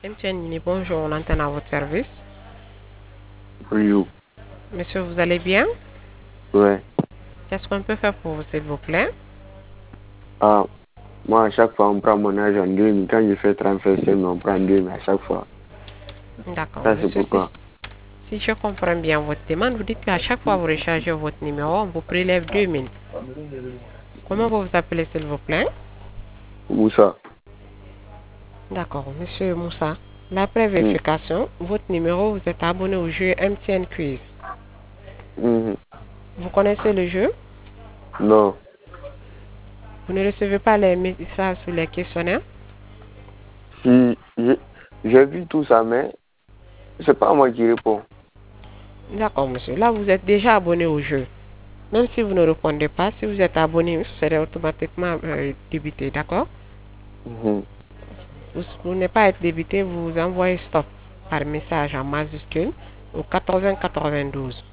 MTN, bonjour, on entend à votre service. Oui, Monsieur, vous allez bien? ouais. Qu'est-ce qu'on peut faire pour vous, s'il vous plaît? Ah, moi, à chaque fois, on prend mon âge en 2000. Quand je fais transfert, on prend 2000 à chaque fois. D'accord, Ça, c'est monsieur, pourquoi. si je comprends bien votre demande, vous dites qu'à chaque fois que vous rechargez votre numéro, on vous prélève 2000. Comment vous vous appelez, s'il vous plaît? Moussa. D'accord, monsieur Moussa. L'après Mm, vérification, votre numéro, vous êtes abonné au jeu MTN Quiz. mhm. Vous connaissez le jeu? Non. Vous ne recevez pas les messages sur les questionnaires? Si, j'ai vu tout ça, mais c'est pas moi qui réponds. D'accord, monsieur. Là, vous êtes déjà abonné au jeu. Même si vous ne répondez pas, si vous êtes abonné, vous serez automatiquement débité, d'accord? Mhm. Pour ne pas être débité, vous envoyez stop par message en majuscule au 1492.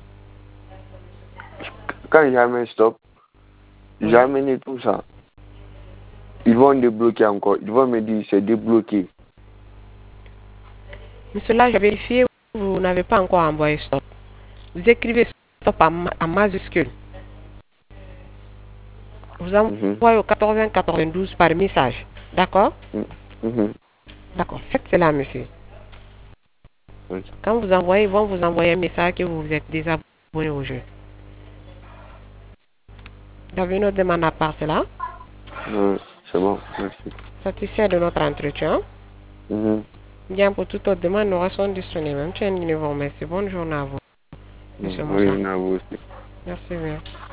Quand jamais stop, j'ai Oui. amené tout ça. Ils vont débloquer encore. Ils vont me dire c'est débloqué. Monsieur, là, j'ai vérifié, vous n'avez pas encore envoyé stop. Vous écrivez stop en majuscule. Vous Mhm. envoyez au 1492 par message. D'accord? Mhm. Mhm. D'accord. Faites cela, monsieur. Oui. Quand vous envoyez, ils vont vous envoyer un message que vous êtes désabonné au jeu. Vous avez une autre demande à part cela? C'est bon, merci. Satisfait de notre entretien? Mhm. Bien, pour toute autre demande, nous restons disponibles. Même chaîne, nous vous remercie. Bonne journée à vous, monsieur Oui, Moussa. on a vous aussi. Merci bien.